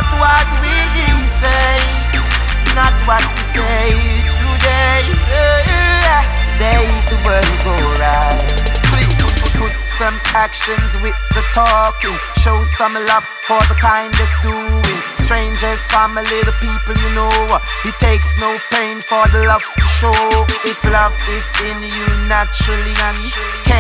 what we say, not what we say today. Today the world go right. Put some actions with the talking. Show some love for the kindest doing. Strangers, family, the people you know. It takes no pain for the love to show. If love is in you naturally,